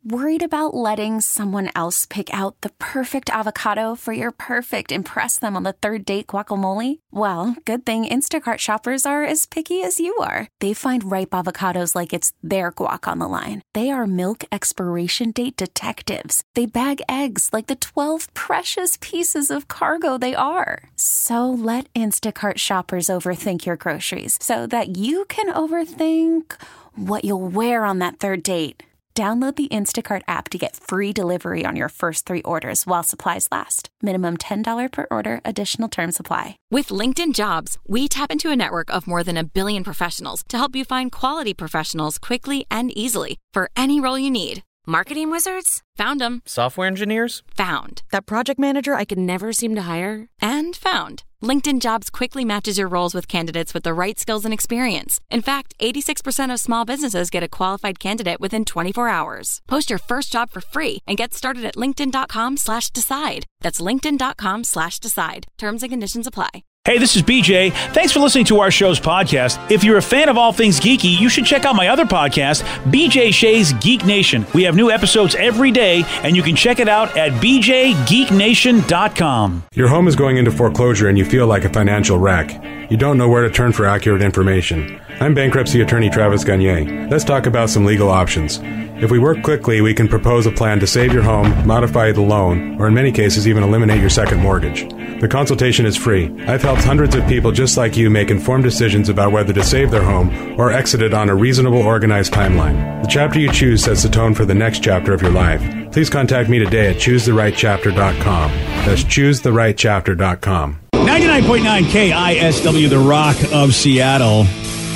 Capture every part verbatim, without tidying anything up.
Worried about letting someone else pick out the perfect avocado for your perfect impress them on the third date guacamole? Well, good thing Instacart shoppers are as picky as you are. They find ripe avocados like it's their guac on the line. They are milk expiration date detectives. They bag eggs like the twelve precious pieces of cargo they are. So let Instacart shoppers overthink your groceries so that you can overthink what you'll wear on that third date. Download the Instacart app to get free delivery on your first three orders while supplies last. Minimum ten dollars per order. Additional terms apply. With LinkedIn Jobs, we tap into a network of more than a billion professionals to help you find quality professionals quickly and easily for any role you need. Marketing wizards? Found them. Software engineers? Found. That project manager I could never seem to hire? And found. LinkedIn Jobs quickly matches your roles with candidates with the right skills and experience. In fact, eighty-six percent of small businesses get a qualified candidate within twenty-four hours. Post your first job for free and get started at linkedin.com slash decide. That's linkedin.com slash decide. Terms and conditions apply. Hey, this is B J. Thanks for listening to our show's podcast. If you're a fan of all things geeky, you should check out my other podcast, B J Shea's Geek Nation. We have new episodes every day, and you can check it out at b j geek nation dot com. Your home is going into foreclosure and you feel like a financial wreck. You don't know where to turn for accurate information. I'm bankruptcy attorney Travis Gagne. Let's talk about some legal options. If we work quickly, we can propose a plan to save your home, modify the loan, or in many cases even eliminate your second mortgage. The consultation is free. I've helped hundreds of people just like you make informed decisions about whether to save their home or exit it on a reasonable, organized timeline. The chapter you choose sets the tone for the next chapter of your life. Please contact me today at choose the right chapter dot com. That's choose the right chapter dot com. ninety-nine point nine K I S W, the Rock of Seattle.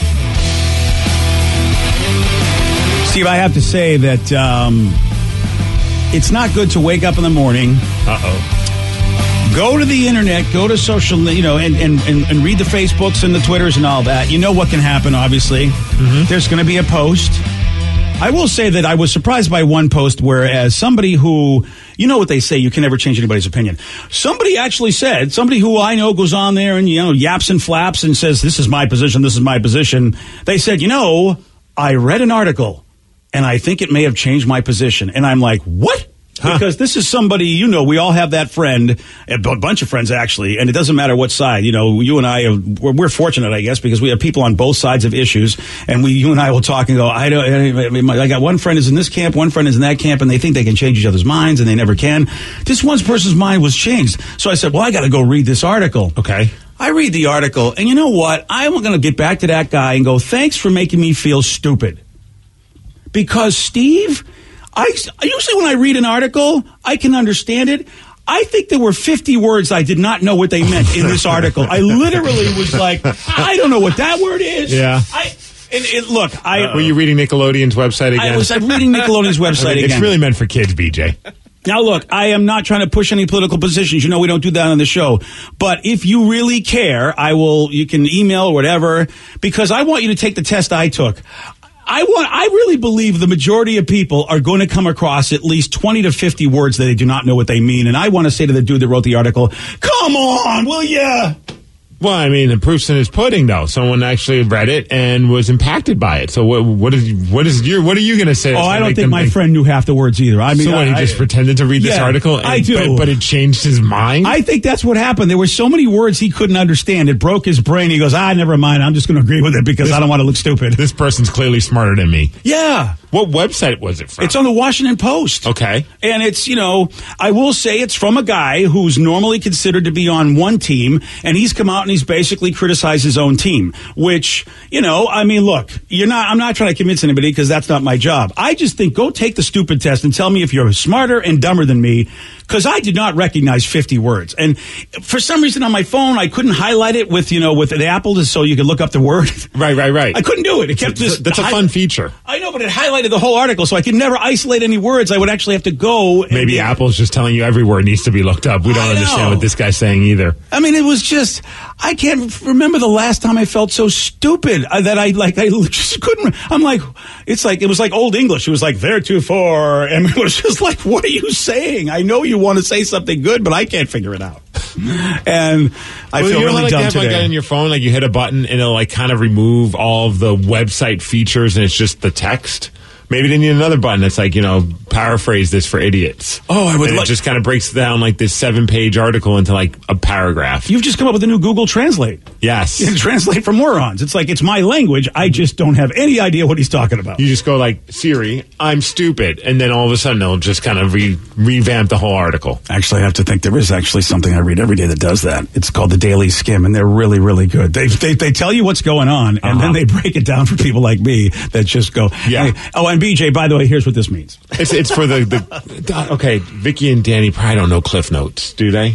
Steve, I have to say that um, it's not good to wake up in the morning. Uh-oh. Go to the internet, go to social, you know, and, and, and, and read the Facebooks and the Twitters and all that. You know what can happen, obviously. Mm-hmm. There's going to be a post. I will say that I was surprised by one post where, as somebody who, you know what they say, you can never change anybody's opinion. Somebody actually said, somebody who I know goes on there and, you know, yaps and flaps and says, this is my position, this is my position. They said, you know, I read an article and I think it may have changed my position. And I'm like, what? Huh. Because this is somebody, you know, we all have that friend, a b- bunch of friends actually, and it doesn't matter what side. You know, you and I, are, we're, we're fortunate, I guess, because we have people on both sides of issues, and we, you and I will talk and go, I don't, I, I got one friend is in this camp, one friend is in that camp, and they think they can change each other's minds, and they never can. This one person's mind was changed. So I said, well, I got to go read this article. Okay. I read the article, and you know what? I'm going to get back to that guy and go, thanks for making me feel stupid. Because, Steve, I usually when I read an article, I can understand it. I think there were fifty words I did not know what they meant in this article. I literally was like, I don't know what that word is. Yeah. I, and, and look, I uh, were you reading Nickelodeon's website again? I was I'm reading Nickelodeon's website I mean, it's again. It's really meant for kids, B J. Now, look, I am not trying to push any political positions. You know, we don't do that on the show. But if you really care, I will. You can email or whatever, because I want you to take the test I took. I want. I really believe the majority of people are going to come across at least twenty to fifty words that they do not know what they mean. And I want to say to the dude that wrote the article, come on, will ya? Well, I mean, the proof's in his pudding, though. Someone actually read it and was impacted by it. So what? What is? What is your? What are you going to say? Oh, I don't think my think, friend knew half the words either. I mean, so what, he I, just pretended to read this yeah, article. And, I do, but, but it changed his mind. I think that's what happened. There were so many words he couldn't understand. It broke his brain. He goes, ah, never mind. I'm just going to agree with it because this, I don't want to look stupid. This person's clearly smarter than me. Yeah. What website was it from? It's on the Washington Post. Okay. And it's, you know, I will say it's from a guy who's normally considered to be on one team, and he's come out and he's basically criticized his own team, which, you know, I mean, look, you're not, I'm not trying to convince anybody because that's not my job. I just think go take the stupid test and tell me if you're smarter and dumber than me, because I did not recognize fifty words. And for some reason on my phone, I couldn't highlight it with, you know, with the Apple so you could look up the word. Right, right, right. I couldn't do it. It kept this. That's a fun feature. I know, but it highlighted the whole article, so I could never isolate any words. I would actually have to go. And Maybe and, Apple's just telling you every word needs to be looked up. We don't understand what this guy's saying either. I mean, it was just, I can't remember the last time I felt so stupid uh, that I, like, I just couldn't. I'm like, it's like, it was like Old English. It was like, theretofore. And it was just like, what are you saying? I know you want to say something good, but I can't figure it out. And I well, feel you know, really like dumb you have today. Like that in your phone, like you hit a button and it'll like kind of remove all of the website features and it's just the text. Maybe they need another button that's like, you know, paraphrase this for idiots. Oh, I would and like- it just kind of breaks down like this seven-page article into like a paragraph. You've just come up with a new Google Translate. Yes. You can translate for morons. It's like, it's my language. I just don't have any idea what he's talking about. You just go like, Siri, I'm stupid. And then all of a sudden they'll just kind of re- revamp the whole article. Actually, I have to think there is actually something I read every day that does that. It's called the Daily Skim, and they're really, really good. They they, they tell you what's going on, and Uh-huh. then they break it down for people like me that just go, Yeah. hey. Oh, and B J, by the way, here's what this means. It's it's for the, the okay, Vicky and Danny probably don't know Cliff Notes, do they?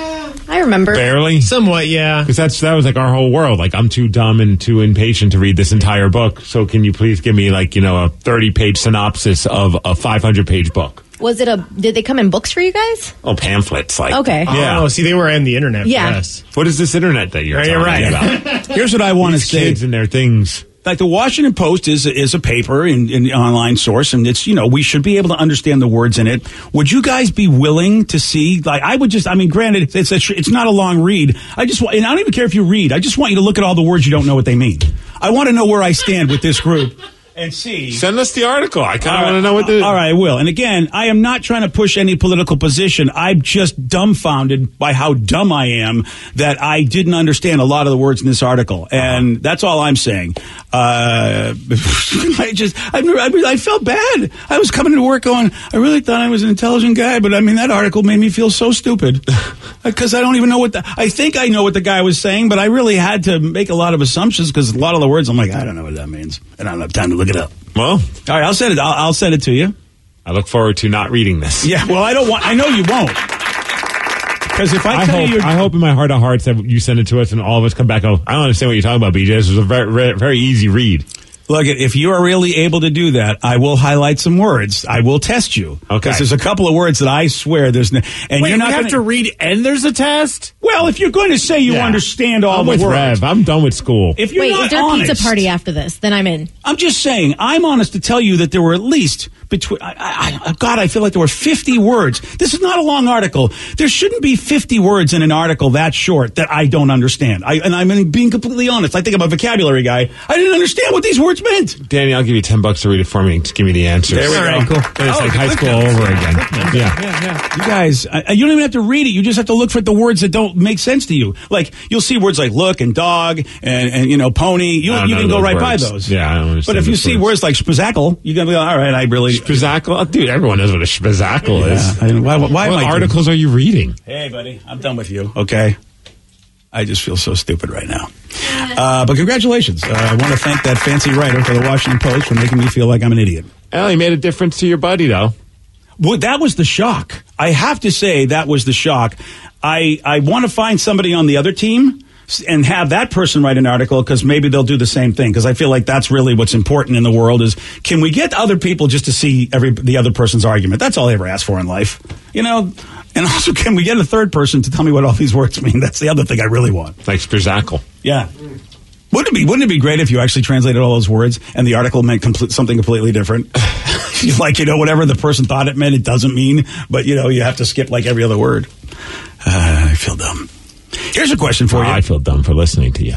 I remember. Barely? Somewhat, yeah. Because that's that was like our whole world. Like, I'm too dumb and too impatient to read this entire book. So can you please give me like, you know, a thirty-page synopsis of a five hundred page book? Was it a? Did they come in books for you guys? Oh, pamphlets. Like, Okay. Yeah. Oh, see, they were on the internet. Yeah. For us. What is this internet that you're Right, telling you're me right. about? Here's what I want to These say. kids and their things. Like the Washington Post is is a paper in, in the online source, and it's, you know, we should be able to understand the words in it. Would you guys be willing to see? Like, I would just. I mean, granted, it's a, it's not a long read. I just want, and I don't even care if you read. I just want you to look at all the words you don't know what they mean. I want to know where I stand with this group and see. Send us the article. I kind All of right, want to know what the. All right, I will. And again, I am not trying to push any political position. I'm just dumbfounded by how dumb I am that I didn't understand a lot of the words in this article, and uh-huh. that's all I'm saying. Uh, I just, I, I felt bad. I was coming to work going, I really thought I was an intelligent guy, but I mean, that article made me feel so stupid because I don't even know what the, I think I know what the guy was saying, but I really had to make a lot of assumptions because a lot of the words I'm like, I don't know what that means, and I don't have time to look it up. Well, all right, I'll send it. I'll, I'll send it to you. I look forward to not reading this. Yeah, well, I don't want. I know you won't. Because if I I tell hope, you, you're, I hope in my heart of hearts that you send it to us and all of us come back. Oh, I don't understand what you're talking about, B J. This was a very, very, very easy read. look, if you are really able to do that, I will highlight some words. I will test you. Okay. Because there's a couple of words that I swear there's no, and Wait, you're not we have gonna, to read and there's a test? Well, if you're going to say you Yeah. understand all I'm the with words, Rev. I'm done with school. if you're Wait, not is there a honest, pizza party after this? Then I'm in. I'm just saying, I'm honest to tell you that there were at least between, I, I, I, God, I feel like there were fifty words. This is not a long article. There shouldn't be fifty words in an article that short that I don't understand. I, and I'm being completely honest. I think I'm a vocabulary guy. I didn't understand what these words meant. Danny, I'll give you ten bucks to read it for me and just give me the answers. There we All go. right, cool. And it's Oh, like high click school that. all over again. Yeah. Yeah, yeah. You guys, I, you don't even have to read it. You just have to look for the words that don't make sense to you. Like, you'll see words like look and dog and, and you know, pony. You, I don't you know can go those right by words. those. Yeah, I don't understand But if you those see words. words like spazackle, you're going to be like, all right, I really... Spazackle? Oh, dude, everyone knows what a spazackle Yeah, is. I- why, why am What I doing- articles are you reading? Hey, buddy, I'm done with you, okay? I just feel so stupid right now. Uh, but congratulations. Uh, I want to thank that fancy writer for the Washington Post for making me feel like I'm an idiot. Well, you made a difference to your buddy, though. Well, that was the shock. I have to say that was the shock. I, I want to find somebody on the other team s- and have that person write an article because maybe they'll do the same thing. Because I feel like that's really what's important in the world is can we get other people just to see every the other person's argument? That's all I ever ask for in life. You know? And also, can we get a third person to tell me what all these words mean? That's the other thing I really want. Like spazackle. Yeah. Wouldn't it be Wouldn't it be great if you actually translated all those words and the article meant complete, something completely different? Like, you know, whatever the person thought it meant, it doesn't mean. But, you know, you have to skip like every other word. Uh, I feel dumb. Here's a question for Oh, you. I feel dumb for listening to you.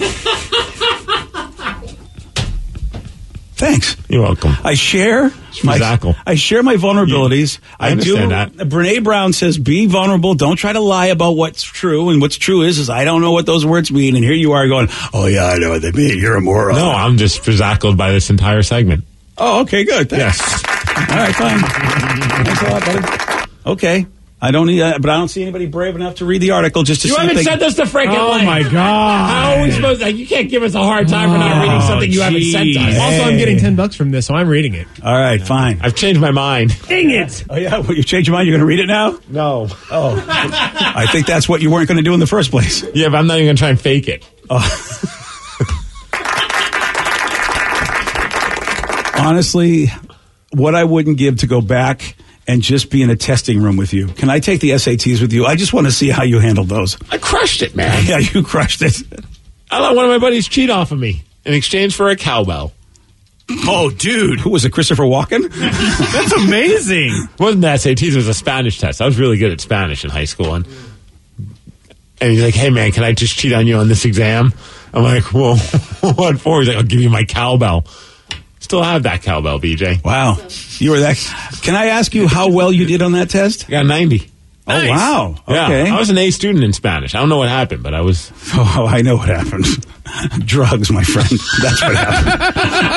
Thanks. You're welcome. I share my Spazackle. I share my vulnerabilities. I understand that. Brene Brown says, "Be vulnerable. Don't try to lie about what's true." And what's true is, is I don't know what those words mean. And here you are going, "Oh yeah, I know what they mean. You're a moron." No, I'm just spazzackled by this entire segment. Oh, okay, good. Thanks. Yes. All right, fine. Thanks a lot, buddy. Okay. I don't need, uh, but I don't see anybody brave enough to read the article just to You see haven't if they- sent us the freaking Oh, link. my God. How are we supposed to? You can't give us a hard time for not reading something you haven't sent geez. us. Also, I'm getting ten bucks from this, so I'm reading it. All right, fine. I've changed my mind. Dang it! Oh yeah, well, you changed your mind. You're going to read it now? No. Oh, I think that's what you weren't going to do in the first place. Yeah, but I'm not even going to try and fake it. Honestly, what I wouldn't give to go back and just be in a testing room with you. Can I take the S A Ts with you? I just want to see how you handled those. I crushed it, man. Yeah, you crushed it. I let one of my buddies cheat off of me in exchange for a cowbell. Oh, dude. Who was it, Christopher Walken? That's amazing. It wasn't the S A Ts, it was a Spanish test. I was really good at Spanish in high school. And, and he's like, hey, man, can I just cheat on you on this exam? I'm like, well, what for? He's like, I'll give you my cowbell. Still have that cowbell, B J. Wow. You were that. Can I ask you how well you did on that test? I got a ninety. Oh, wow. Yeah, Okay. I was an A student in Spanish. I don't know what happened, but I was. Oh, I know what happened. Drugs, my friend. That's what happened.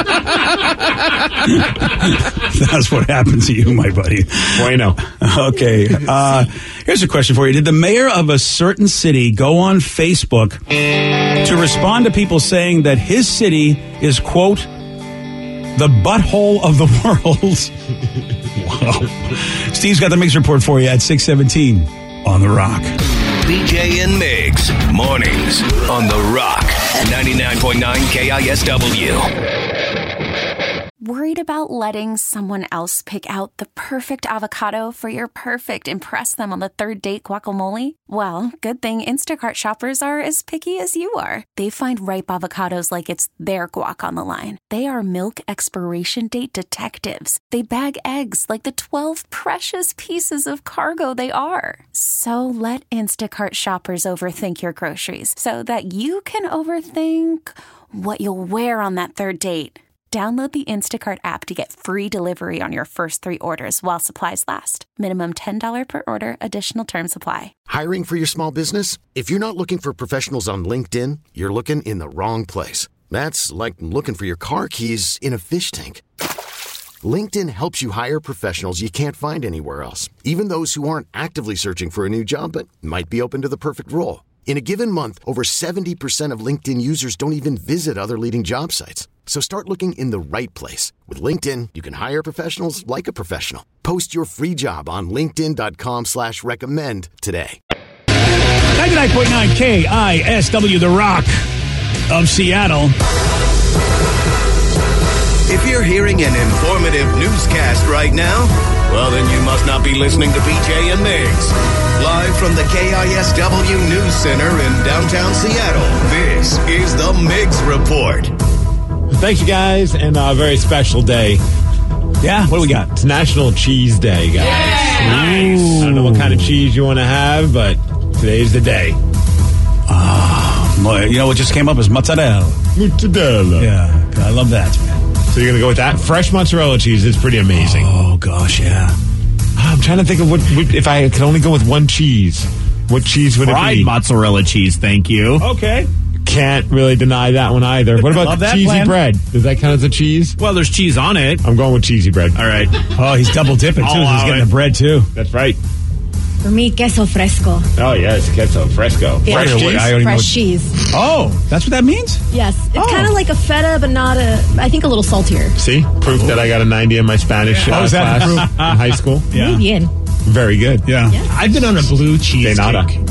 That's what happened to you, my buddy. Bueno. Okay. Uh, here's a question for you. Did the mayor of a certain city go on Facebook to respond to people saying that his city is, quote, the butthole of the world? Wow. Steve's got the Mix Report for you at six seventeen on The Rock. B J and Migs, mornings on The Rock, ninety-nine point nine K I S W. Worried about letting someone else pick out the perfect avocado for your perfect impress them on the third date guacamole? Well, good thing Instacart shoppers are as picky as you are. They find ripe avocados like it's their guac on the line. They are milk expiration date detectives. They bag eggs like the twelve precious pieces of cargo they are. So let Instacart shoppers overthink your groceries so that you can overthink what you'll wear on that third date. Download the Instacart app to get free delivery on your first three orders while supplies last. Minimum ten dollars per order. Additional terms apply. Hiring for your small business? If you're not looking for professionals on LinkedIn, you're looking in the wrong place. That's like looking for your car keys in a fish tank. LinkedIn helps you hire professionals you can't find anywhere else, even those who aren't actively searching for a new job but might be open to the perfect role. In a given month, over seventy percent of LinkedIn users don't even visit other leading job sites. So start looking in the right place. With LinkedIn, you can hire professionals like a professional. Post your free job on linkedin.com slash recommend today. ninety-nine point nine K I S W, The Rock of Seattle. If you're hearing an informative newscast right now, well, then you must not be listening to B J and Migs. Live from the K I S W News Center in downtown Seattle, this is the Migs Report. Thanks, you guys, and a very special day. Yeah, what do we got? It's National Cheese Day, guys. Nice. I don't know what kind of cheese you want to have, but today's the day. Oh, boy, you know what just came up is mozzarella. Mozzarella. Yeah, I love that, man. So you're going to go with that? Fresh mozzarella cheese is pretty amazing. Oh, gosh, yeah. I'm trying to think of what, what if I could only go with one cheese. What cheese would Fried it be? mozzarella cheese, thank you. Okay. Can't really deny that one either. What about Love the that cheesy plan. bread? Does that count as a cheese? Well, there's cheese on it. I'm going with cheesy bread. All right. Oh, he's double dipping, too. I'll He's allow getting it. the bread, too. That's right. For me, queso fresco. Oh, yes, queso fresco. Yeah. Fresh Wait, cheese? I don't even know Fresh what- cheese. Oh, that's what that means? Yes. It's Oh. kind of like a feta, but not a, I think a little saltier. See? Proof that I got a ninety in my Spanish uh, Oh, is that class proof? in high school. Yeah. Muy bien. Very good. Yeah. I've been on a blue cheese De nada. kick.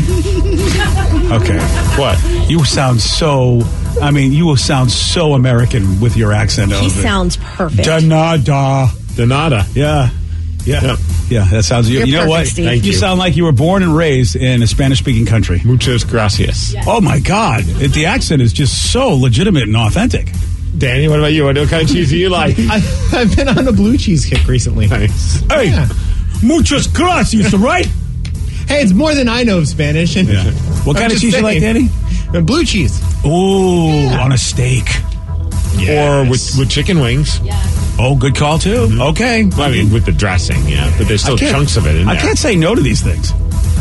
Okay. What? You sound so, I mean, you will sound so American with your accent. He of it. sounds perfect. Da-na-da. De nada. Yeah. Yeah. Yep. Yeah, that sounds, you, You're you know perfect, what? Steve. Thank you you. sound like you were born and raised in a Spanish-speaking country. Muchas gracias. Oh, my God. It, the accent is just so legitimate and authentic. Danny, what about you? What kind of cheese do you like? I, I've been on a blue cheese kick recently. Nice. Hey, Yeah. muchas gracias, right? Hey, it's more than I know of Spanish. And Yeah. What I'm kind of just cheese you like, saying. Danny? Uh, Blue cheese. Ooh, on a steak. Or with, with chicken wings. Oh, good call, too. Okay. Well, I mean, with the dressing, yeah. But there's still I can't- chunks of it in there. I can't say no to these things.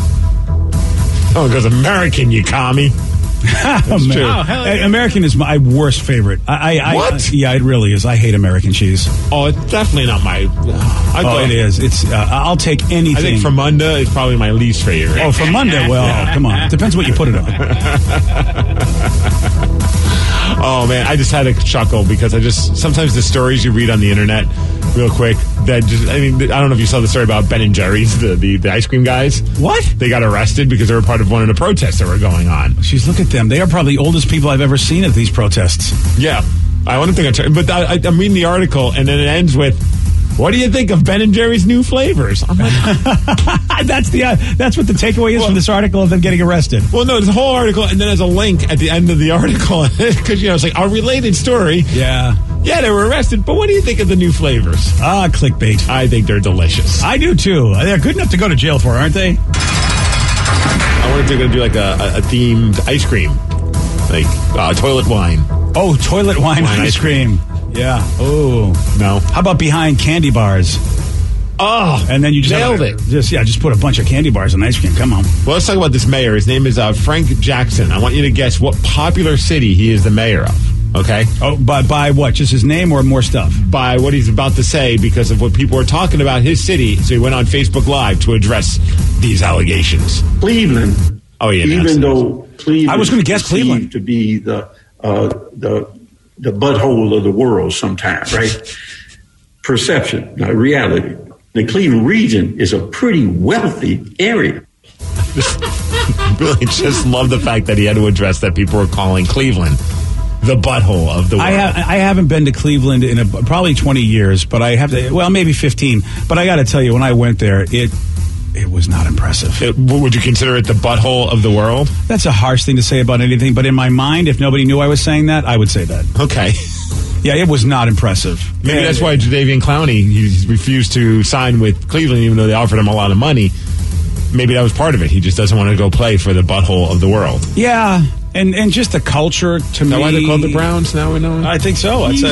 Oh, it goes American, you commie. That's true. Oh, hell yeah. American is my worst favorite. I, I, I, What? yeah, it really is. I hate American cheese. Oh, it's definitely not my... I Oh, it is. It's. Uh, I'll take anything. I think Famunda is probably my least favorite. Oh, from Monday. Well, come on. Depends what you put it on. Oh, man, I just had a chuckle because I just... Sometimes the stories you read on the internet, real quick, that just... I mean, I don't know if you saw the story about Ben and Jerry's, the, the, the ice cream guys. What? They got arrested because they were part of one of the protests that were going on. Jeez, look at them. They are probably the oldest people I've ever seen at these protests. Yeah. I want to think I But I, I, I'm reading the article, and then it ends with, what do you think of Ben and Jerry's new flavors? I'm like, that's the. Uh, that's what the takeaway is from this article of them getting arrested. well, no, there's a whole article, and then there's a link at the end of the article, because, you know, it's like a related story. Yeah. Yeah, they were arrested, but what do you think of the new flavors? Ah, clickbait. I think they're delicious. I do too. They're good enough to go to jail for, aren't they? I wonder if they're going to do like a, a, a themed ice cream, like uh, toilet wine. Oh, toilet wine, Wine ice ice cream. Yeah. Oh No. How about behind candy bars? Oh, And then you just nailed have, it. Just yeah, just put a bunch of candy bars in ice cream. Come on. Well, let's talk about this mayor. His name is uh, Frank Jackson. I want you to guess what popular city he is the mayor of. Okay? Oh, by by what? Just his name or more stuff? By what he's about to say because of what people are talking about his city. So he went on Facebook Live to address these allegations. Cleveland. Oh, yeah. Even though Cleveland, I was gonna guess perceived Cleveland. to be the uh, the the butthole of the world, sometimes, right? Perception, not reality. The Cleveland region is a pretty wealthy area. Really just love the fact that he had to address that people were calling Cleveland the butthole of the world. I, ha- I haven't been to Cleveland in a, probably twenty years, but I have to, well, maybe fifteen. But I got to tell you, when I went there, it it was not impressive. It, would you consider it the butthole of the world? That's a harsh thing to say about anything, but in my mind, if nobody knew I was saying that, I would say that. Okay. Yeah, it was not impressive. Maybe Yeah, that's it- why Jadeveon Clowney he refused to sign with Cleveland, even though they offered him a lot of money. Maybe that was part of it. He just doesn't want to go play for the butthole of the world. Yeah, and and just the culture to Is me. that why they called the Browns now? We know. I think so. That's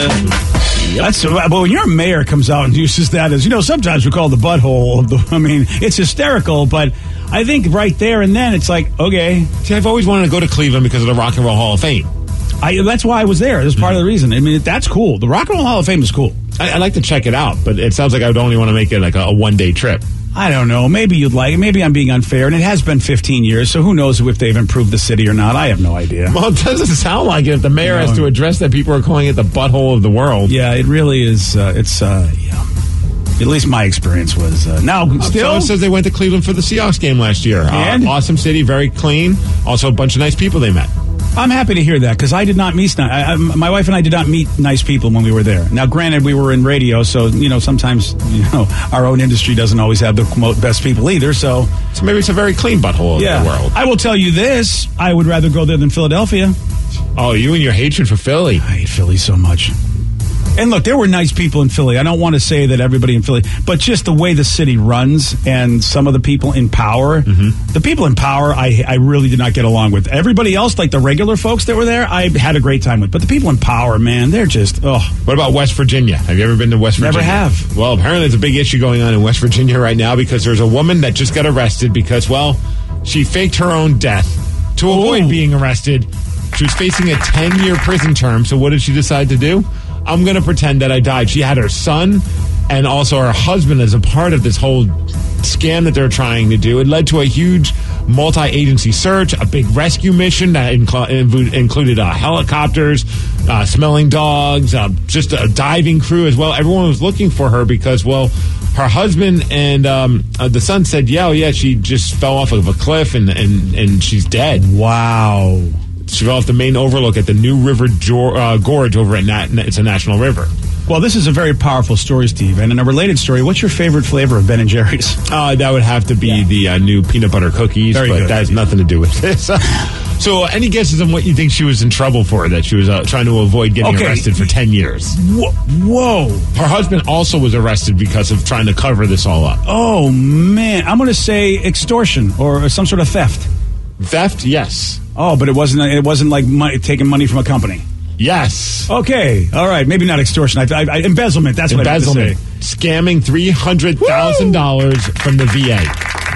a, that's a, but when your mayor comes out and uses that as, you know, sometimes we call it the butthole of the. I mean, it's hysterical, but I think right there and then it's like, okay. See, I've always wanted to go to Cleveland because of the Rock and Roll Hall of Fame. I, that's why I was there. That's part of the reason. I mean, that's cool. The Rock and Roll Hall of Fame is cool. I, I'd like to check it out, but it sounds like I would only want to make it like a, a one day trip. I don't know. Maybe you'd like it. Maybe I'm being unfair, and it has been fifteen years, so who knows if they've improved the city or not. I have no idea. Well, it doesn't sound like it if the mayor No. has to address that people are calling it the butthole of the world. Yeah, it really is. Uh, it's, uh, yeah. At least my experience was. Uh, now, still. Someone says they went to Cleveland for the Seahawks game last year. And? Uh, awesome city, very clean. Also a bunch of nice people they met. I'm happy to hear that because I did not meet. ni- I, I, my wife and I did not meet nice people when we were there. Now, granted, we were in radio, so you know sometimes you know our own industry doesn't always have the mo- best people either. So, So maybe it's a very clean butthole of yeah, the world. I will tell you this: I would rather go there than Philadelphia. Oh, you and your hatred for Philly. I hate Philly so much. And look, there were nice people in Philly. I don't want to say that everybody in Philly, but just the way the city runs and some of the people in power, Mm-hmm. the people in power, I, I really did not get along with. Everybody else, like the regular folks that were there, I had a great time with. But the people in power, man, they're just, oh. What about West Virginia? Have you ever been to West Never Virginia? have. Well, apparently there's a big issue going on in West Virginia right now because there's a woman that just got arrested because, well, she faked her own death to avoid Ooh. being arrested. She was facing a ten-year prison term, so what did she decide to do? I'm going to pretend that I died. She had her son and also her husband as a part of this whole scam that they're trying to do. It led to a huge multi-agency search, a big rescue mission that incl- inv- included uh, helicopters, uh, smelling dogs, uh, just a diving crew as well. Everyone was looking for her because, well, her husband and um, uh, the son said, yeah, oh, yeah, she just fell off of a cliff and, and, and she's dead. Wow. She fell off the main overlook at the New River Jor- uh, Gorge over at Nat- it's a national river. Well, this is a very powerful story, Steve. And in a related story, what's your favorite flavor of Ben and Jerry's? Uh, that would have to be Yeah. the uh, new peanut butter cookies, Very but good. that has nothing to do with this. So, uh, any guesses on what you think she was in trouble for? That she was uh, trying to avoid getting Okay. arrested for ten years. Whoa. Whoa. Her husband also was arrested because of trying to cover this all up. Oh, man. I'm going to say extortion or some sort of theft. Theft, yes, Oh, but it wasn't. It wasn't like money, taking money from a company. yes. Okay, all right. Maybe not extortion. I, I, I, embezzlement. That's what Embezzlement, I meant to say. scamming three hundred thousand dollars from the V A.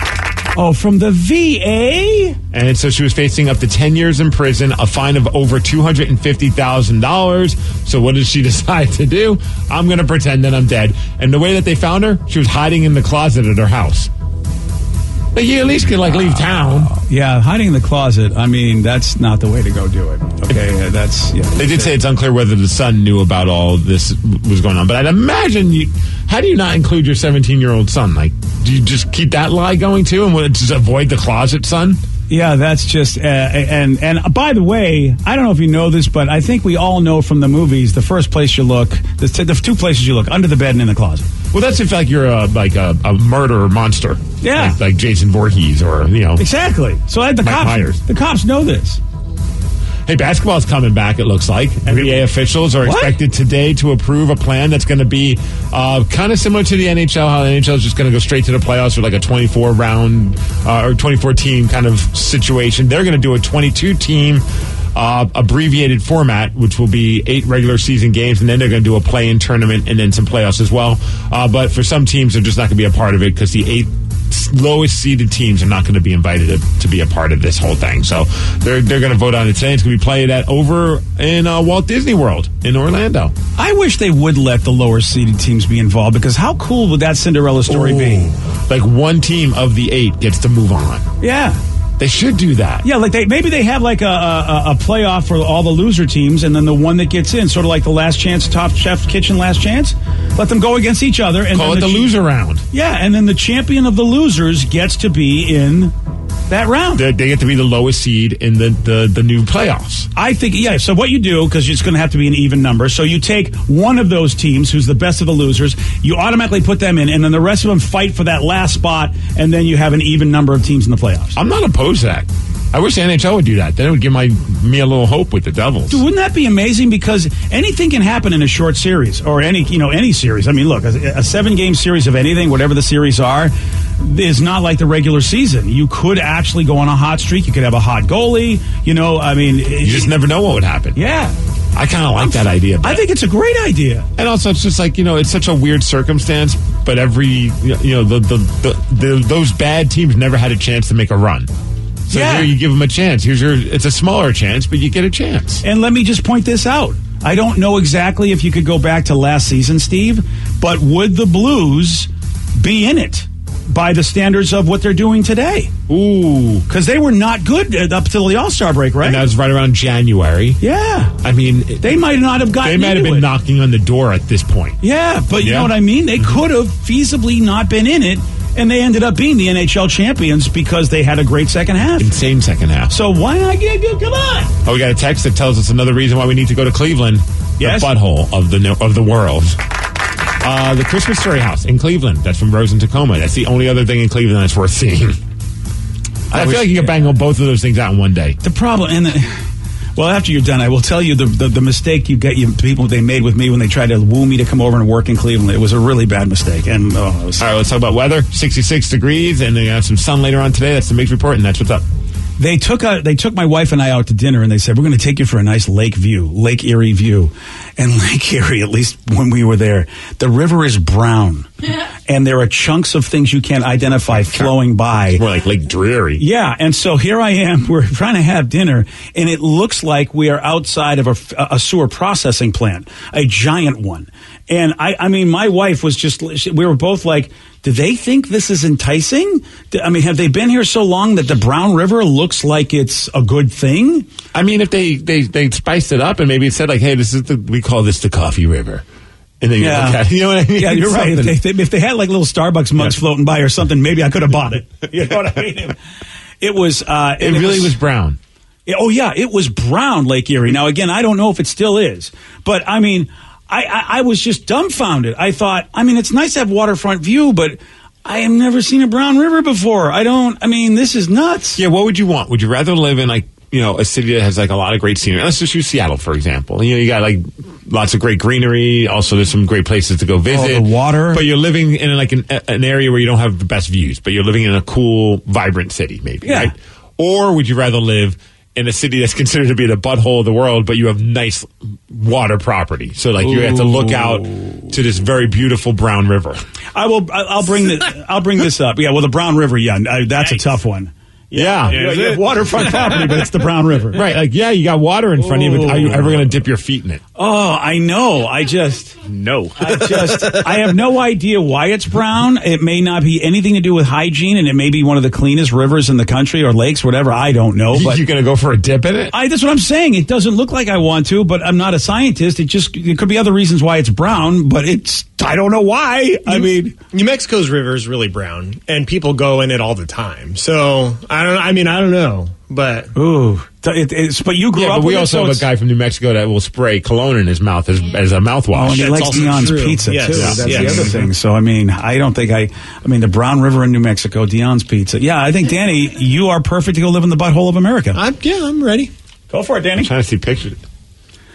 Oh, from the V A. And so she was facing up to ten years in prison, a fine of over two hundred fifty thousand dollars. So what did she decide to do? I'm going to pretend that I'm dead. And the way that they found her, she was hiding in the closet at her house. But you at least could, like, leave town. Yeah, hiding in the closet. I mean, that's not the way to go do it. Okay, uh, that's yeah. They did say it's unclear whether the son knew about all this was going on. But I'd imagine you, how do you not include your seventeen-year-old son? Like, do you just keep that lie going, too, and would just avoid the closet son? Yeah, that's just uh, and and uh, by the way, I don't know if you know this, but I think we all know from the movies the first place you look, the, t- the two places you look, under the bed and in the closet. Well, that's if like you're a, like a, a murderer monster, Yeah. like, like Jason Voorhees or you know. Exactly. So uh, the Mike cops, Myers. the cops know this. Hey, basketball's coming back, it looks like. N B A officials are What? expected today to approve a plan that's going to be uh, kind of similar to the N H L, how the N H L is just going to go straight to the playoffs with like a twenty-four round uh, or twenty-four team kind of situation. They're going to do a twenty-two team uh, abbreviated format, which will be eight regular season games, and then they're going to do a play-in tournament and then some playoffs as well. Uh, but for some teams, they're just not going to be a part of it because the eight lowest seeded teams are not going to be invited to, to be a part of this whole thing. So they're they're going to vote on it today. It's going to be played at over in uh, Walt Disney World in Orlando. I wish they would let the lower seeded teams be involved, because how cool would that Cinderella story Ooh. be? Like one team of the eight gets to move on. Yeah. They should do that. Yeah, like they maybe they have like a, a, a playoff for all the loser teams, and then the one that gets in, sort of like the Last Chance, Top Chef Kitchen Last Chance. Let them go against each other. And Call then it the, the loser round. Yeah, and then the champion of the losers gets to be in that round. They, they get to be the lowest seed in the, the, the new playoffs. I think, yeah, so what you do, because it's going to have to be an even number, so you take one of those teams who's the best of the losers, you automatically put them in, and then the rest of them fight for that last spot, and then you have an even number of teams in the playoffs. I'm not opposed to that. I wish the N H L would do that. Then it would give my me a little hope with the Devils. Dude, wouldn't that be amazing? Because anything can happen in a short series, or any you know any series. I mean, look, a, a seven-game series of anything, whatever the series are, is not like the regular season. You could actually go on a hot streak. You could have a hot goalie. You know, I mean, you just never know what would happen. Yeah. I kind of like that idea. I think it's a great idea. And also, it's just like, you know, it's such a weird circumstance, but every, you know, the, the, the, the those bad teams never had a chance to make a run. So yeah. here you give them a chance. Here's your, it's a smaller chance, but you get a chance. And let me just point this out. I don't know exactly if you could go back to last season, Steve, but would the Blues be in it by the standards of what they're doing today? Ooh. Because they were not good up till the All-Star break, right? And that was right around January. Yeah. I mean, they might not have gotten They might have been it. knocking on the door at this point. Yeah, but you yeah. know what I mean? They could have feasibly not been in it, and they ended up being the N H L champions because they had a great second half. Insane second half. So why not get good? Come on. Oh, we got a text that tells us another reason why we need to go to Cleveland. Yes. The butthole of the of the world. Uh, the Christmas Story House in Cleveland. That's from Rose and Tacoma. That's the only other thing in Cleveland that's worth seeing. I, I feel like you can bang on both of those things out in one day. The problem, and the, well, after you're done, I will tell you the, the, the mistake you get, you people they made with me when they tried to woo me to come over and work in Cleveland. It was a really bad mistake. And oh, it was, all right, let's talk about weather. sixty-six degrees, and they have some sun later on today. That's the Mix Report, and that's what's up. They took a, they took my wife and I out to dinner, and they said, we're going to take you for a nice lake view, Lake Erie view. And Lake Erie, at least when we were there, the river is brown. And there are chunks of things you can't identify flowing by. It's more like Lake Dreary. Yeah, and so here I am. We're trying to have dinner, and it looks like we are outside of a, a sewer processing plant, a giant one. And I, I mean, my wife was just, we were both like, do they think this is enticing? I mean, have they been here so long that the Brown River looks like it's a good thing? I mean, if they, they, they spiced it up and maybe it said like, hey, this is the, we call this the Coffee River. And then you yeah. look at it, you know what I mean? Yeah, you're right. If they, if they had like little Starbucks mugs yeah. floating by or something, maybe I could have bought it. You know what I mean? It was, uh, it, it really was, was brown. It, oh yeah, it was brown, Lake Erie. Now again, I don't know if it still is, but I mean, I, I, I was just dumbfounded. I thought, I mean, it's nice to have waterfront view, but I have never seen a brown river before. I don't, I mean, this is nuts. Yeah, what would you want? Would you rather live in, like, you know, a city that has, like, a lot of great scenery? Let's just use Seattle, for example. You know, you got, like, lots of great greenery. Also, there's some great places to go visit. Oh, the water. But you're living in, like, an, an area where you don't have the best views, but you're living in a cool, vibrant city, maybe, yeah. right? Or would you rather live in a city that's considered to be the butthole of the world, but you have nice water property? So, like, you Ooh. have to look out to this very beautiful brown river. I will. I'll bring this. I'll bring this up. Yeah. Well, the Brown River. Yeah, that's nice. A tough one. Yeah, yeah. You have waterfront property, but it's the Brown River. Right. Like, yeah, you got water in front Ooh. of you, but are you ever going to dip your feet in it? Oh, I know. I just no. I just I have no idea why it's brown. It may not be anything to do with hygiene, and it may be one of the cleanest rivers in the country or lakes, whatever. I don't know. But you're going to go for a dip in it? I, that's what I'm saying. It doesn't look like I want to, but I'm not a scientist. It just it could be other reasons why it's brown, but it's I don't know why. I mean, New Mexico's river is really brown, and people go in it all the time. So I don't. I mean, I don't know, but ooh, it, it's, but you grew yeah, up. But we with also it, so have a guy from New Mexico that will spray cologne in his mouth as, as a mouthwash. Oh, and he That's likes Dion's true. pizza Yes. too. Yes. That's yes. the other thing. So I mean, I don't think I. I mean, the Brown River in New Mexico, Dion's pizza. Yeah, I think Danny, you are perfect to go live in the butthole of America. I'm, yeah, I'm ready. Go for it, Danny. I'm trying to see pictures.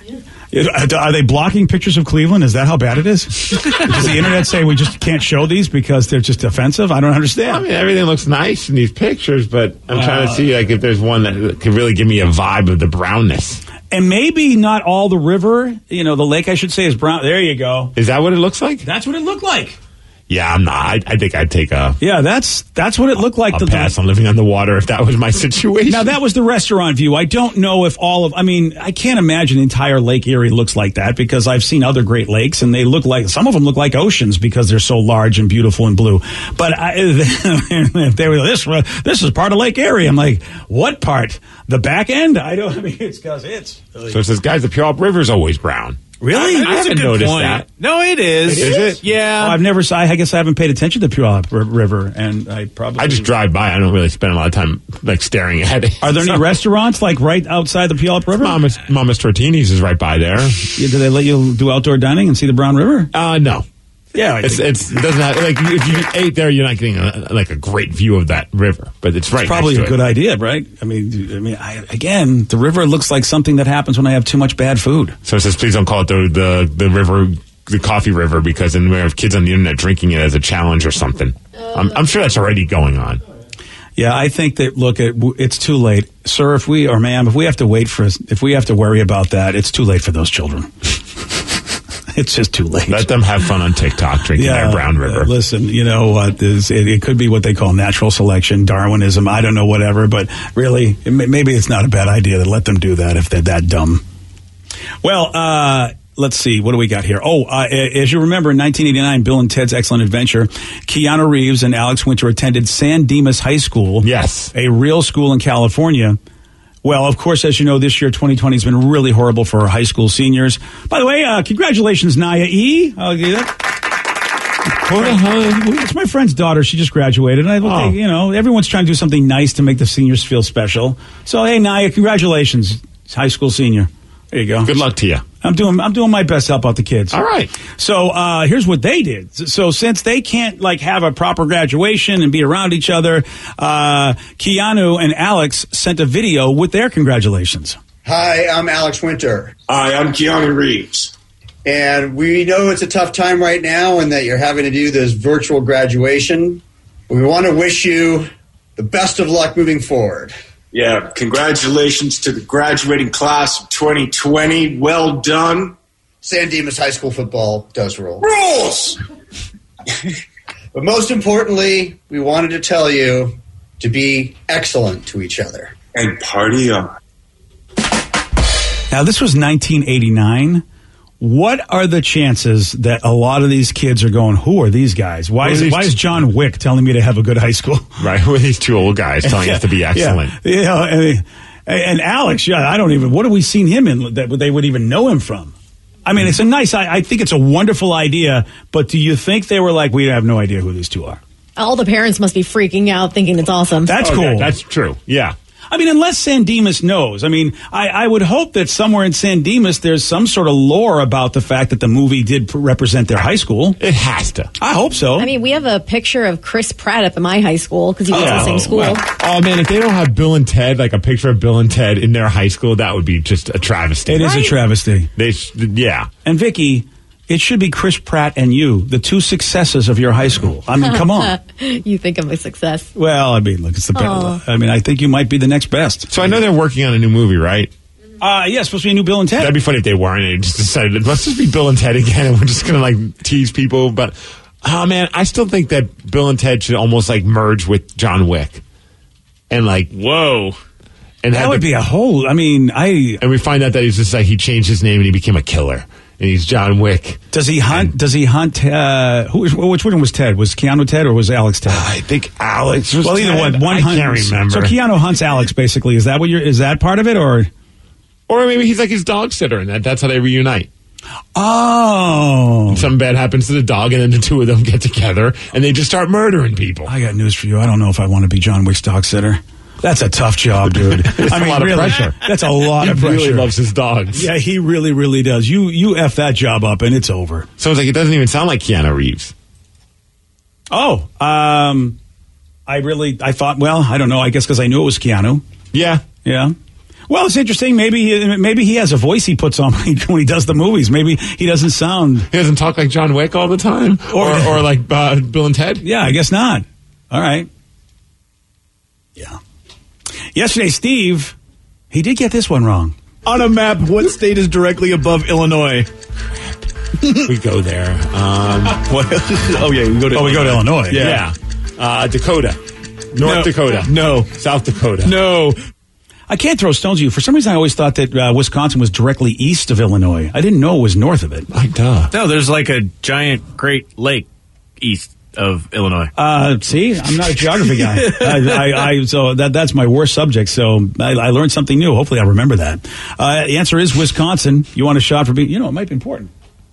Are they blocking pictures of Cleveland? Is that how bad it is? Does the internet say we just can't show these because they're just offensive? I don't understand. I mean, everything looks nice in these pictures, but I'm uh, trying to see like if there's one that could really give me a vibe of the brownness. And maybe not all the river, you know, the lake, I should say, is brown. There you go. Is that what it looks like? That's what it looked like. Yeah, I'm not. I, I think I'd take a... Yeah, that's that's what it looked like. I'll the, pass on living on the water if that was my situation. Now, that was the restaurant view. I don't know if all of... I mean, I can't imagine the entire Lake Erie looks like that because I've seen other Great Lakes, and they look like... Some of them look like oceans because they're so large and beautiful and blue. But I, if they were this, this is part of Lake Erie. I'm like, what part? The back end? I don't... I mean, it's because it's... Really, so it says, guys, the Puyallup River's always brown. Really? I, I haven't noticed point. that. No, it is. Is it? Yeah. Well, I've never. I guess I haven't paid attention to the Puyallup River, and I probably. I just drive by. I don't really spend a lot of time like staring at it. Are there so, any restaurants like right outside the Puyallup River? Mama's, Mama's Tortini's is right by there. Yeah, do they let you do outdoor dining and see the Brown River? Uh, no. Yeah, it's, it's it doesn't have like if you ate there, you're not getting a, like a great view of that river, but it's right. It's probably next a to good it. idea, right? I mean, I mean, I, again, the river looks like something that happens when I have too much bad food. So it says, please don't call it the the, the river, the coffee river, because then we have kids on the internet drinking it as a challenge or something. I'm, I'm sure that's already going on. Yeah, I think that, look, it, it's too late. Sir, if we, or ma'am, if we have to wait for, if we have to worry about that, it's too late for those children. It's just too late. Let them have fun on TikTok drinking yeah, their Brown River. Uh, listen, you know what? It, it could be what they call natural selection, Darwinism, I don't know, whatever. But really, it may, maybe it's not a bad idea to let them do that if they're that dumb. Well, uh, let's see. What do we got here? Oh, uh, as you remember, in nineteen eighty-nine, Bill and Ted's Excellent Adventure, Keanu Reeves and Alex Winter attended San Dimas High School. Yes. A real school in California. Well, of course, as you know, this year, twenty twenty, has been really horrible for our high school seniors. By the way, uh, congratulations, Naya E. I'll give you that. It's my friend's daughter. She just graduated. And I look, oh. You know, everyone's trying to do something nice to make the seniors feel special. So, hey, Naya, congratulations, high school senior. There you go. Good luck to you. I'm doing I'm doing my best to help out the kids. All right. So uh, here's what they did. So since they can't like have a proper graduation and be around each other, uh, Keanu and Alex sent a video with their congratulations. Hi, I'm Alex Winter. Hi, I'm Keanu Reeves. And we know it's a tough time right now and that you're having to do this virtual graduation. We want to wish you the best of luck moving forward. Yeah, congratulations to the graduating class of twenty twenty. Well done. San Dimas High School football does roll. Rules! But most importantly, we wanted to tell you to be excellent to each other. And party on. Now, this was nineteen eighty-nine. What are the chances that a lot of these kids are going, who are these guys? Why is why is John Wick telling me to have a good high school? Right, who are these two old guys telling yeah, us to be excellent? Yeah, yeah and, and Alex, yeah, I don't even, what have we seen him in that they would even know him from? I mean, it's a nice, I, I think it's a wonderful idea, but do you think they were like, we have no idea who these two are? All the parents must be freaking out thinking it's awesome. That's oh, cool. Yeah, that's true, yeah. I mean, unless San Dimas knows. I mean, I, I would hope that somewhere in San Dimas there's some sort of lore about the fact that the movie did represent their high school. It has to. I hope so. I mean, we have a picture of Chris Pratt up at my high school because he went oh, to the same school. Well, oh, man, if they don't have Bill and Ted, like a picture of Bill and Ted in their high school, that would be just a travesty. It right? is a travesty. They, yeah. And Vicky, it should be Chris Pratt and you, the two successes of your high school. I mean, come on. You think I'm a success? Well, I mean, look, it's the best. I mean, I think you might be the next best. So I know they're working on a new movie, right? Uh, yeah, it's supposed to be a new Bill and Ted. That'd be funny if they weren't. They just decided, let's just be Bill and Ted again, and we're just going to, like, tease people. But, oh, man, I still think that Bill and Ted should almost, like, merge with John Wick. And, like, whoa. And that would the, be a whole, I mean, I... And we find out that he's just, like, he changed his name and he became a killer. And he's John Wick. Does he hunt? And, does he hunt? Uh, who, which one was Ted? Was Keanu Ted or was Alex Ted? I think Alex was. Well, either Ted. one. One I hunt, can't remember. So Keanu hunts Alex, basically. Is that what you're? Is that part of it, or? Or maybe he's like his dog sitter, and that, that's how they reunite. Oh. And something bad happens to the dog, and then the two of them get together, and they just start murdering people. I got news for you. I don't know if I want to be John Wick's dog sitter. That's a tough job, dude. It's I mean, a lot really, of pressure. That's a lot he of pressure. He really loves his dogs. Yeah, he really, really does. You you F that job up and it's over. So it's like, it doesn't even sound like Keanu Reeves. Oh, um, I really, I thought, well, I don't know. I guess because I knew it was Keanu. Yeah. Yeah. Well, it's interesting. Maybe he, maybe he has a voice he puts on when he, when he does the movies. Maybe he doesn't sound. He doesn't talk like John Wick all the time, or or, or like uh, Bill and Ted. Yeah, I guess not. All right. Yeah. Yesterday, Steve, he did get this one wrong. On a map, what state is directly above Illinois? We go there. Um, what? Oh yeah, we go to. Oh, Illinois. we go to Illinois. Yeah. yeah. Uh, Dakota, North No. Dakota, No, South Dakota. No. I can't throw stones at you. For some reason, I always thought that uh, Wisconsin was directly east of Illinois. I didn't know it was north of it. Like, duh. No, there's like a giant Great Lake east of Illinois. Uh, see, I'm not a geography guy. I, I, I, so that that's my worst subject. So I, I learned something new. Hopefully, I'll remember that. Uh, the answer is Wisconsin. You want a shot for being, you know, it might be important.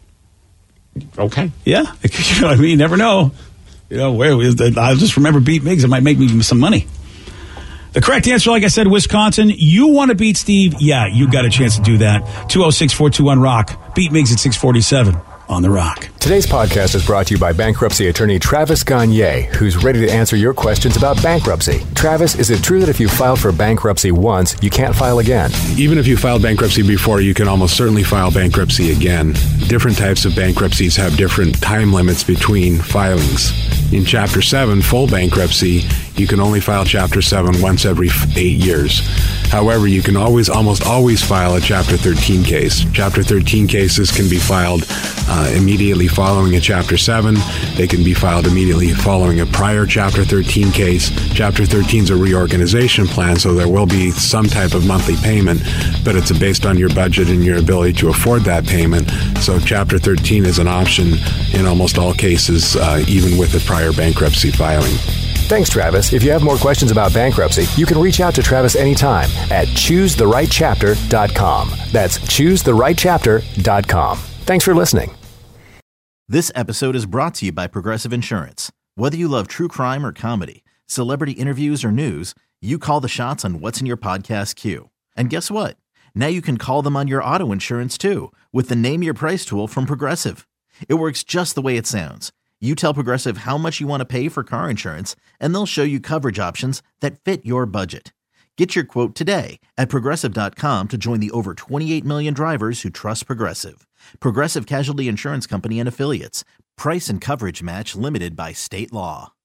Okay. Yeah. You know what I mean? You never know. You know, where I'll just remember beat Miggs. It might make me some money. The correct answer, like I said, Wisconsin. You want to beat Steve? Yeah, you got a chance to do that. two oh six, four two one, ROCK. Beat Miggs at six forty-seven on The Rock. Today's podcast is brought to you by bankruptcy attorney Travis Gagne, who's ready to answer your questions about bankruptcy. Travis, is it true that if you filed for bankruptcy once, you can't file again? Even if you filed bankruptcy before, you can almost certainly file bankruptcy again. Different types of bankruptcies have different time limits between filings. In Chapter seven, full bankruptcy, you can only file Chapter seven once every eight years. However, you can always, almost always file a Chapter thirteen case. Chapter thirteen cases can be filed uh, immediately following a Chapter seven. They can be filed immediately following a prior Chapter thirteen case. Chapter thirteen is a reorganization plan, so there will be some type of monthly payment, but it's based on your budget and your ability to afford that payment. So Chapter thirteen is an option in almost all cases, uh, even with a prior bankruptcy filing. Thanks, Travis. If you have more questions about bankruptcy, you can reach out to Travis anytime at choose the right chapter dot com. That's choose the right chapter dot com. Thanks for listening. This episode is brought to you by Progressive Insurance. Whether you love true crime or comedy, celebrity interviews or news, you call the shots on what's in your podcast queue. And guess what? Now you can call them on your auto insurance too with the Name Your Price tool from Progressive. It works just the way it sounds. You tell Progressive how much you want to pay for car insurance, and they'll show you coverage options that fit your budget. Get your quote today at Progressive dot com to join the over twenty-eight million drivers who trust Progressive. Progressive Casualty Insurance Company and Affiliates. Price and coverage match limited by state law.